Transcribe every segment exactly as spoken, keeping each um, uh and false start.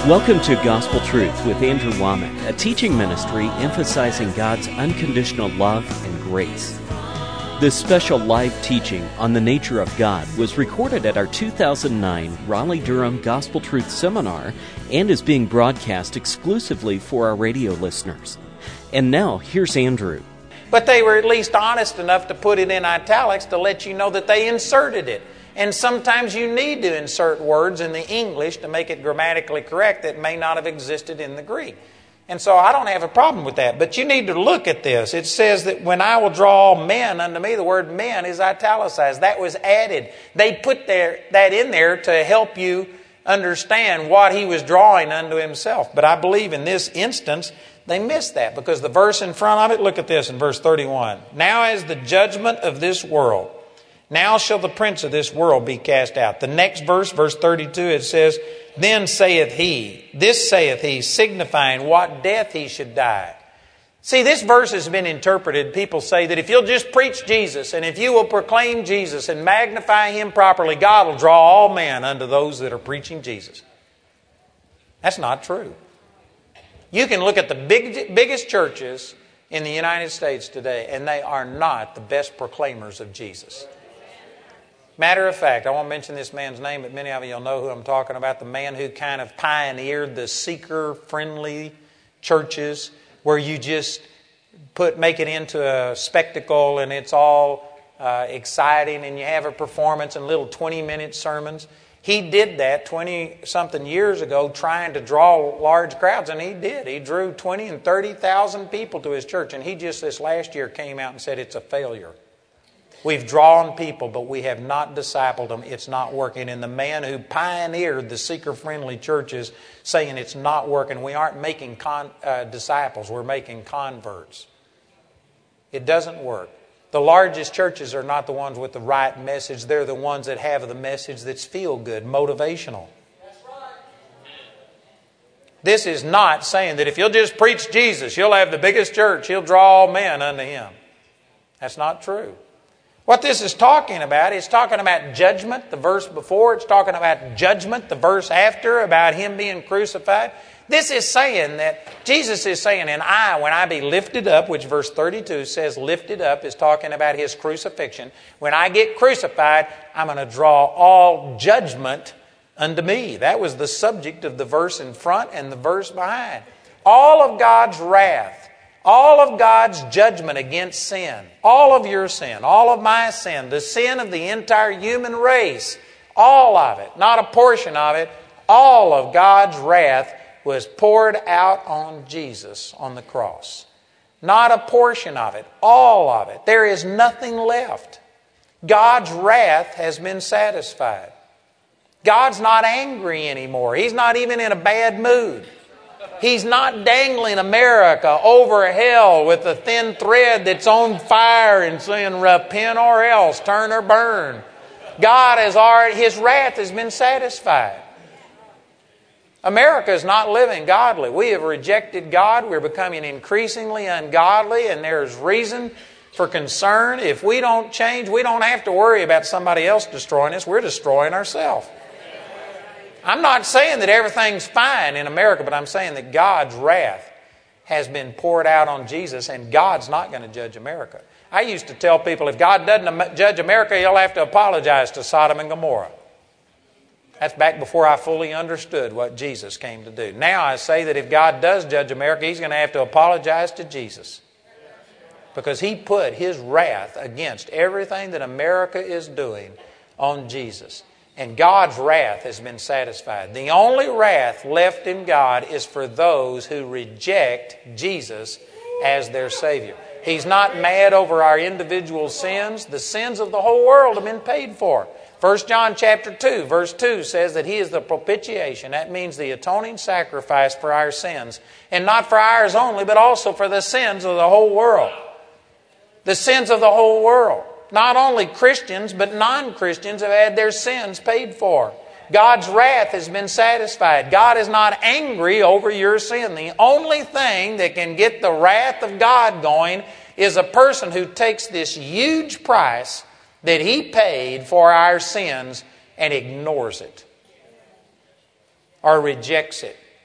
Welcome to Gospel Truth with Andrew Womack, a teaching ministry emphasizing God's unconditional love and grace. This special live teaching on the nature of God was recorded at our two thousand nine Raleigh-Durham Gospel Truth Seminar and is being broadcast exclusively for our radio listeners. And now, here's Andrew. But they were at least honest enough to put it in italics to let you know that they inserted it. And sometimes you need to insert words in the English to make it grammatically correct that may not have existed in the Greek. And so I don't have a problem with that. But you need to look at this. It says that when I will draw all men unto me, the word men is italicized. That was added. They put their, that in there to help you understand what he was drawing unto himself. But I believe in this instance, they missed that because the verse in front of it, look at this in verse thirty-one. Now as the judgment of this world, now shall the prince of this world be cast out. The next verse, verse thirty-two, it says, Then saith he, this saith he, signifying what death he should die. See, this verse has been interpreted. People say that if you'll just preach Jesus, and if you will proclaim Jesus and magnify Him properly, God will draw all men unto those that are preaching Jesus. That's not true. You can look at the big, biggest churches in the United States today, and they are not the best proclaimers of Jesus. Matter of fact, I won't mention this man's name, but many of you will know who I'm talking about. The man who kind of pioneered the seeker-friendly churches where you just put make it into a spectacle and it's all uh, exciting and you have a performance and little twenty-minute sermons. He did that twenty-something years ago trying to draw large crowds, and he did. He drew twenty and thirty thousand people to his church, and he just this last year came out and said it's a failure. We've drawn people, but we have not discipled them. It's not working. And the man who pioneered the seeker-friendly churches saying it's not working, we aren't making con, uh, disciples, we're making converts. It doesn't work. The largest churches are not the ones with the right message. They're the ones that have the message that's feel-good, motivational. This is not saying that if you'll just preach Jesus, you'll have the biggest church, He'll draw all men unto Him. That's not true. What this is talking about, it's talking about judgment, the verse before. It's talking about judgment, the verse after, about Him being crucified. This is saying that Jesus is saying, and I, when I be lifted up, which verse thirty-two says lifted up, is talking about His crucifixion. When I get crucified, I'm going to draw all judgment unto me. That was the subject of the verse in front and the verse behind. All of God's wrath, all of God's judgment against sin, all of your sin, all of my sin, the sin of the entire human race, all of it, not a portion of it, all of God's wrath was poured out on Jesus on the cross. Not a portion of it, all of it. There is nothing left. God's wrath has been satisfied. God's not angry anymore. He's not even in a bad mood. He's not dangling America over hell with a thin thread that's on fire and saying, repent or else, turn or burn. God has already, His wrath has been satisfied. America is not living godly. We have rejected God. We're becoming increasingly ungodly, and there's reason for concern. If we don't change, we don't have to worry about somebody else destroying us. We're destroying ourselves. I'm not saying that everything's fine in America, but I'm saying that God's wrath has been poured out on Jesus, and God's not going to judge America. I used to tell people, if God doesn't judge America, He'll have to apologize to Sodom and Gomorrah. That's back before I fully understood what Jesus came to do. Now I say that if God does judge America, He's going to have to apologize to Jesus, because He put His wrath against everything that America is doing on Jesus. And God's wrath has been satisfied. The only wrath left in God is for those who reject Jesus as their Savior. He's not mad over our individual sins. The sins of the whole world have been paid for. First John chapter two, verse two says that He is the propitiation. That means the atoning sacrifice for our sins. And not for ours only, but also for the sins of the whole world. The sins of the whole world. Not only Christians, but non-Christians have had their sins paid for. God's wrath has been satisfied. God is not angry over your sin. The only thing that can get the wrath of God going is a person who takes this huge price that He paid for our sins and ignores it or rejects it.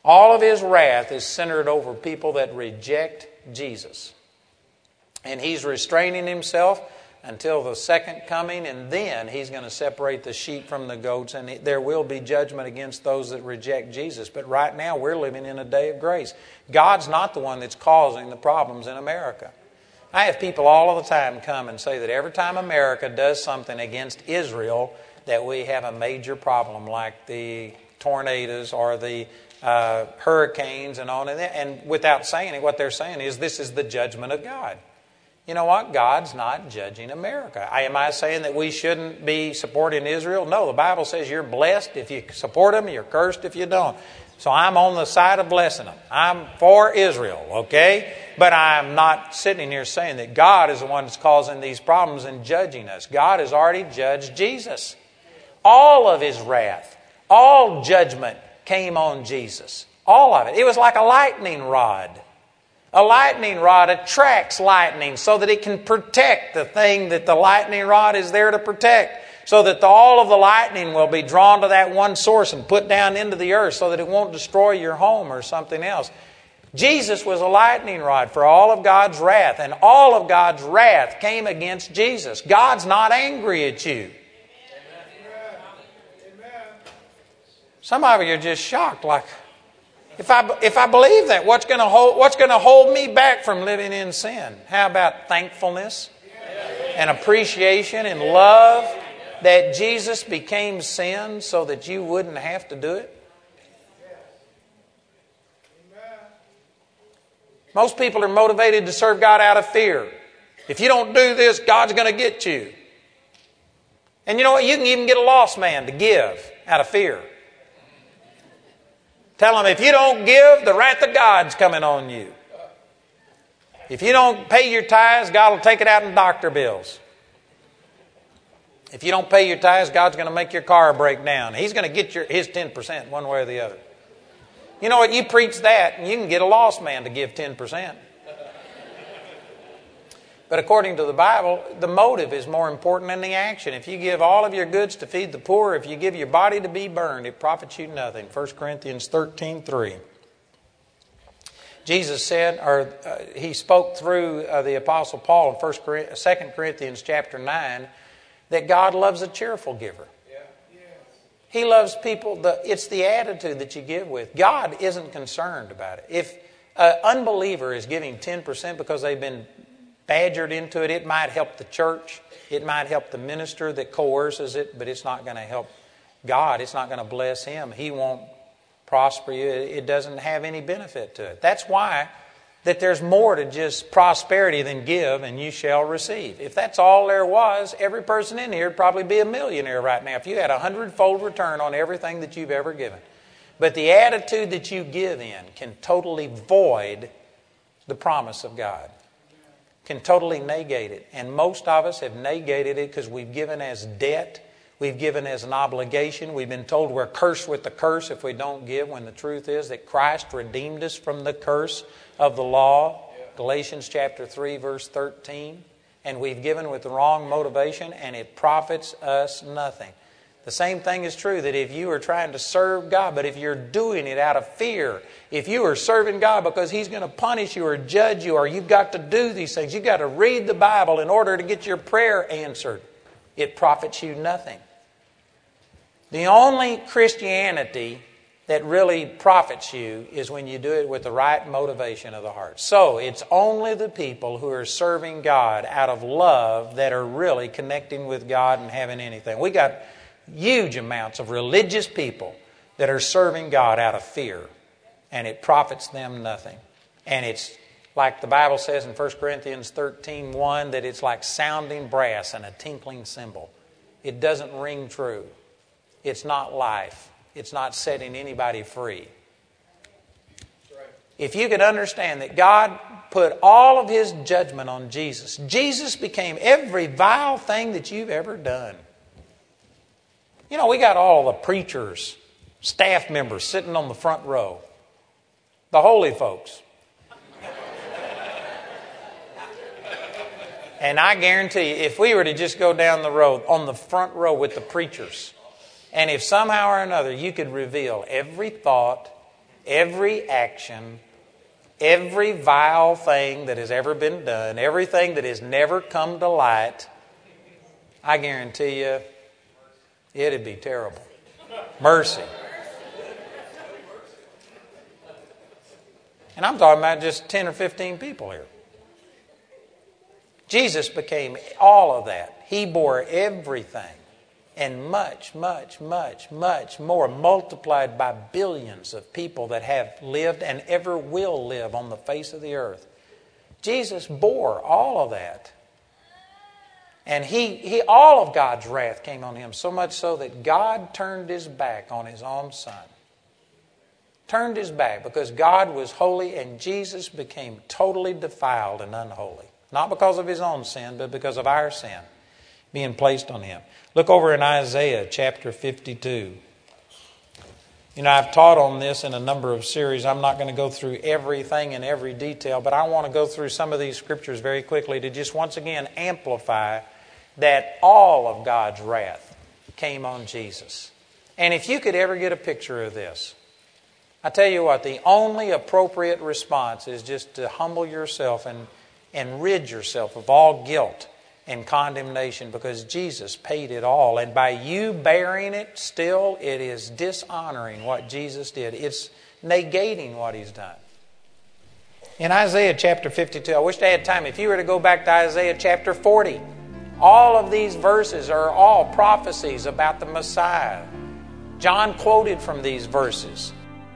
All of His wrath is centered over people that reject Jesus. And He's restraining Himself until the second coming, and then He's going to separate the sheep from the goats, and there will be judgment against those that reject Jesus. But right now we're living in a day of grace. God's not the one that's causing the problems in America. I have people all of the time come and say that every time America does something against Israel, that we have a major problem, like the tornadoes or the uh, hurricanes and on and on. And without saying it, what they're saying is this is the judgment of God. You know what? God's not judging America. Am I saying that we shouldn't be supporting Israel? No, the Bible says you're blessed if you support them, you're cursed if you don't. So I'm on the side of blessing them. I'm for Israel, okay? But I'm not sitting here saying that God is the one that's causing these problems and judging us. God has already judged Jesus. All of His wrath, all judgment came on Jesus. All of it. It was like a lightning rod. A lightning rod attracts lightning so that it can protect the thing that the lightning rod is there to protect. So that the, all of the lightning will be drawn to that one source and put down into the earth so that it won't destroy your home or something else. Jesus was a lightning rod for all of God's wrath. And all of God's wrath came against Jesus. God's not angry at you. Some of you are just shocked, like, If I, if I believe that, what's going to hold, what's going to hold me back from living in sin? How about thankfulness and appreciation and love that Jesus became sin so that you wouldn't have to do it? Most people are motivated to serve God out of fear. If you don't do this, God's going to get you. And you know what? You can even get a lost man to give out of fear. Tell them, if you don't give, the wrath of God's coming on you. If you don't pay your tithes, God will take it out in doctor bills. If you don't pay your tithes, God's going to make your car break down. He's going to get your his ten percent one way or the other. You know what? You preach that, and you can get a lost man to give ten percent. But according to the Bible, the motive is more important than the action. If you give all of your goods to feed the poor, if you give your body to be burned, it profits you nothing. First Corinthians thirteen three. Jesus said, or uh, he spoke through uh, the Apostle Paul in First Second Corinthians chapter nine, that God loves a cheerful giver. Yeah. Yeah. He loves people. The, it's the attitude that you give with. God isn't concerned about it. If an unbeliever is giving ten percent because they've been badgered into it, it might help the church. It might help the minister that coerces it, but it's not going to help God. It's not going to bless Him. He won't prosper you. It doesn't have any benefit to it. That's why that there's more to just prosperity than give and you shall receive. If that's all there was, every person in here would probably be a millionaire right now if you had a hundredfold return on everything that you've ever given. But the attitude that you give in can totally void the promise of God. Can totally negate it. And most of us have negated it because we've given as debt. We've given as an obligation. We've been told we're cursed with the curse if we don't give, when the truth is that Christ redeemed us from the curse of the law. Galatians chapter three verse thirteen. And we've given with the wrong motivation and it profits us nothing. The same thing is true that if you are trying to serve God, but if you're doing it out of fear, if you are serving God because He's going to punish you or judge you, or you've got to do these things, you've got to read the Bible in order to get your prayer answered, it profits you nothing. The only Christianity that really profits you is when you do it with the right motivation of the heart. So it's only the people who are serving God out of love that are really connecting with God and having anything. We got huge amounts of religious people that are serving God out of fear, and it profits them nothing. And it's like the Bible says in First Corinthians thirteen one, that it's like sounding brass and a tinkling cymbal. It doesn't ring true. It's not life. It's not setting anybody free. If you could understand that God put all of His judgment on Jesus, Jesus became every vile thing that you've ever done. You know, we got all the preachers, staff members sitting on the front row. The holy folks. And I guarantee you, if we were to just go down the road on the front row with the preachers, and if somehow or another you could reveal every thought, every action, every vile thing that has ever been done, everything that has never come to light, I guarantee you, it'd be terrible. Mercy. And I'm talking about just ten or fifteen people here. Jesus became all of that. He bore everything. And much, much, much, much more, multiplied by billions of people that have lived and ever will live on the face of the earth. Jesus bore all of that. And he, he, all of God's wrath came on Him, so much so that God turned His back on His own Son. Turned His back because God was holy and Jesus became totally defiled and unholy. Not because of His own sin, but because of our sin being placed on Him. Look over in Isaiah chapter fifty-two. You know, I've taught on this in a number of series. I'm not going to go through everything in every detail, but I want to go through some of these scriptures very quickly to just once again amplify that all of God's wrath came on Jesus. And if you could ever get a picture of this, I tell you what, the only appropriate response is just to humble yourself and, and rid yourself of all guilt and condemnation, because Jesus paid it all. And by you bearing it, still it is dishonoring what Jesus did. It's negating what He's done. In Isaiah chapter fifty-two, I wish I had time. If you were to go back to Isaiah chapter forty, all of these verses are all prophecies about the Messiah. John quoted from these verses.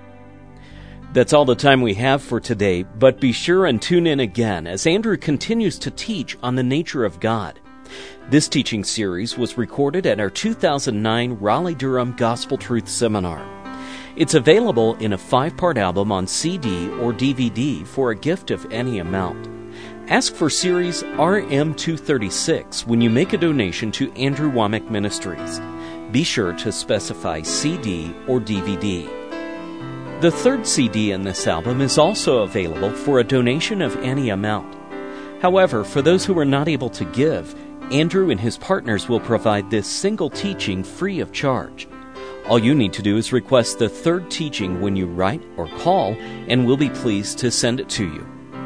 That's all the time we have for today, but be sure and tune in again as Andrew continues to teach on the nature of God. This teaching series was recorded at our two thousand nine Raleigh-Durham Gospel Truth Seminar. It's available in a five-part album on C D or D V D for a gift of any amount. Ask for series R M two thirty-six when you make a donation to Andrew Wommack Ministries. Be sure to specify C D or D V D. The third C D in this album is also available for a donation of any amount. However, for those who are not able to give, Andrew and his partners will provide this single teaching free of charge. All you need to do is request the third teaching when you write or call, and we'll be pleased to send it to you.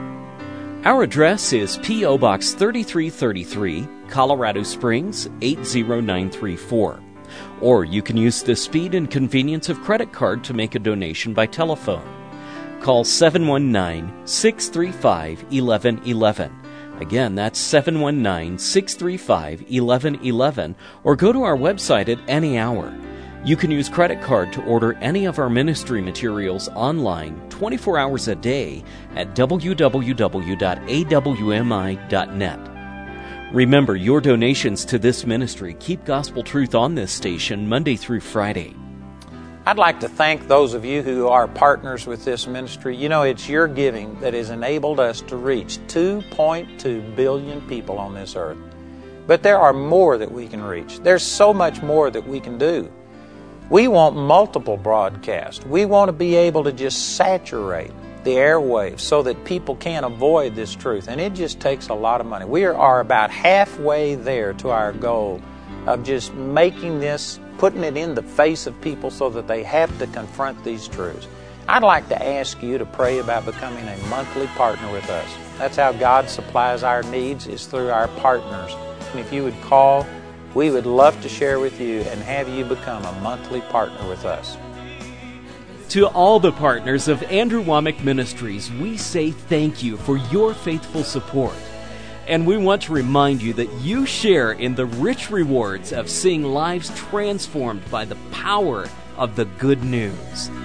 Our address is P O Box thirty-three thirty-three, Colorado Springs eight zero nine three four. Or you can use the speed and convenience of credit card to make a donation by telephone. Call seven one nine, six three five, one one one one. Again, that's seven one nine, six three five, one one one one, or go to our website at any hour. You can use credit card to order any of our ministry materials online twenty-four hours a day at w w w dot a w m i dot net. Remember, your donations to this ministry keep gospel truth on this station Monday through Friday. I'd like to thank those of you who are partners with this ministry. You know, it's your giving that has enabled us to reach two point two billion people on this earth. But there are more that we can reach. There's so much more that we can do. We want multiple broadcasts. We want to be able to just saturate the airwaves so that people can't avoid this truth. And it just takes a lot of money. We are about halfway there to our goal of just making this, putting it in the face of people so that they have to confront these truths. I'd like to ask you to pray about becoming a monthly partner with us. That's how God supplies our needs, is through our partners. And if you would call, we would love to share with you and have you become a monthly partner with us. To all the partners of Andrew Wommack Ministries, we say thank you for your faithful support. And we want to remind you that you share in the rich rewards of seeing lives transformed by the power of the good news.